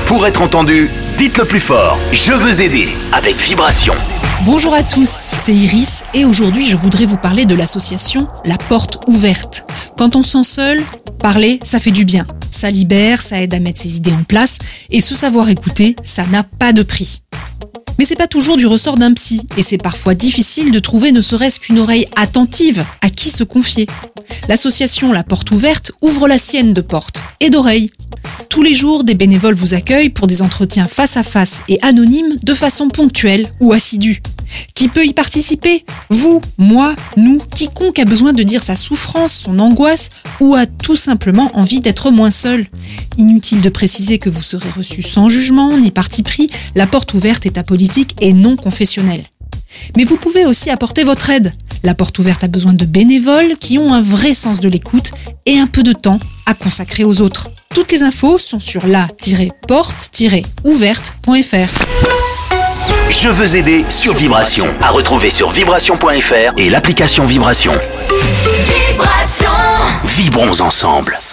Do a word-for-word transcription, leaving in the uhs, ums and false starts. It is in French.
Pour être entendu, dites-le plus fort. Je veux aider avec Vibration. Bonjour à tous, c'est Iris et aujourd'hui je voudrais vous parler de l'association La Porte Ouverte. Quand on se sent seul, parler, ça fait du bien. Ça libère, ça aide à mettre ses idées en place et se savoir écouter, ça n'a pas de prix. Mais c'est pas toujours du ressort d'un psy et c'est parfois difficile de trouver ne serait-ce qu'une oreille attentive à qui se confier. L'association La Porte Ouverte ouvre la sienne de portes et d'oreilles. Tous les jours, des bénévoles vous accueillent pour des entretiens face à face et anonymes de façon ponctuelle ou assidue. Qui peut y participer ? Vous, moi, nous, quiconque a besoin de dire sa souffrance, son angoisse ou a tout simplement envie d'être moins seul. Inutile de préciser que vous serez reçu sans jugement ni parti pris, La Porte Ouverte est apolitique et non confessionnelle. Mais vous pouvez aussi apporter votre aide. La Porte Ouverte a besoin de bénévoles qui ont un vrai sens de l'écoute et un peu de temps à consacrer aux autres. Toutes les infos sont sur la tiret porte tiret ouverte point f r. Je veux aider sur Vibration. À retrouver sur vibration point f r et l'application Vibration. Vibration. Vibrons ensemble.